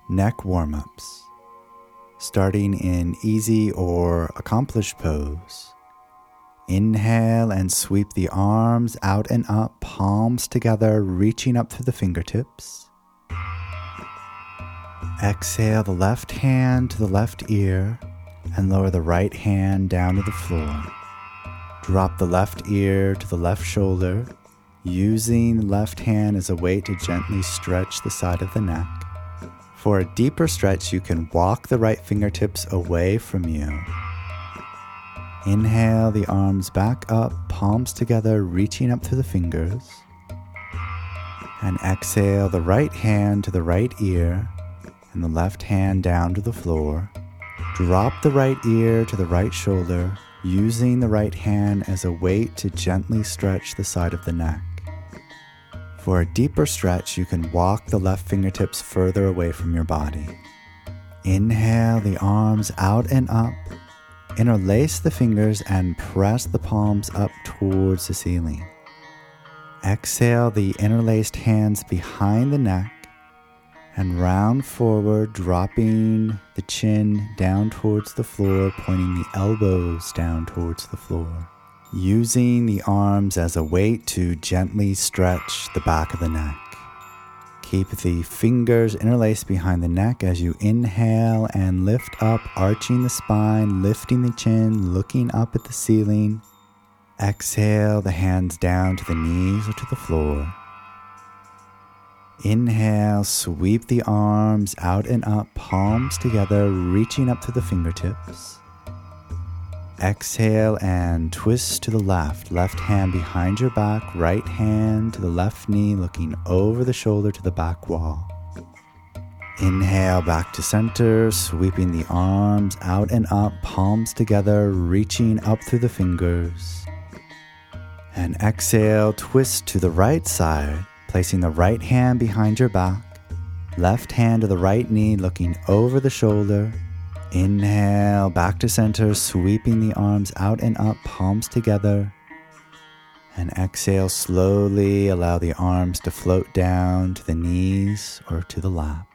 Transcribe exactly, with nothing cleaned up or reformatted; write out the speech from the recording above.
Neck warm-ups. Starting in easy or accomplished pose. Inhale and sweep the arms out and up, palms together, reaching up through the fingertips. Exhale the left hand to the left ear and lower the right hand down to the floor. Drop the left ear to the left shoulder, using the left hand as a weight to gently stretch the side of the neck. For a deeper stretch, you can walk the right fingertips away from you. Inhale the arms back up, palms together, reaching up through the fingers. And exhale the right hand to the right ear and the left hand down to the floor. Drop the right ear to the right shoulder, using the right hand as a weight to gently stretch the side of the neck. For a deeper stretch, you can walk the left fingertips further away from your body. Inhale the arms out and up. Interlace the fingers and press the palms up towards the ceiling. Exhale the interlaced hands behind the neck and round forward, dropping the chin down towards the floor, pointing the elbows down towards the floor. Using the arms as a weight to gently stretch the back of the neck. Keep the fingers interlaced behind the neck as you inhale and lift up, arching the spine, lifting the chin, looking up at the ceiling. Exhale the hands down to the knees or to the floor. Inhale, sweep the arms out and up, palms together, reaching up to the fingertips. Exhale and twist to the left, left hand behind your back, right hand to the left knee, looking over the shoulder to the back wall. Inhale back to center, sweeping the arms out and up, palms together, reaching up through the fingers. And exhale, twist to the right side, placing the right hand behind your back, left hand to the right knee, looking over the shoulder. Inhale, back to center, sweeping the arms out and up, palms together. And exhale, slowly allow the arms to float down to the knees or to the lap.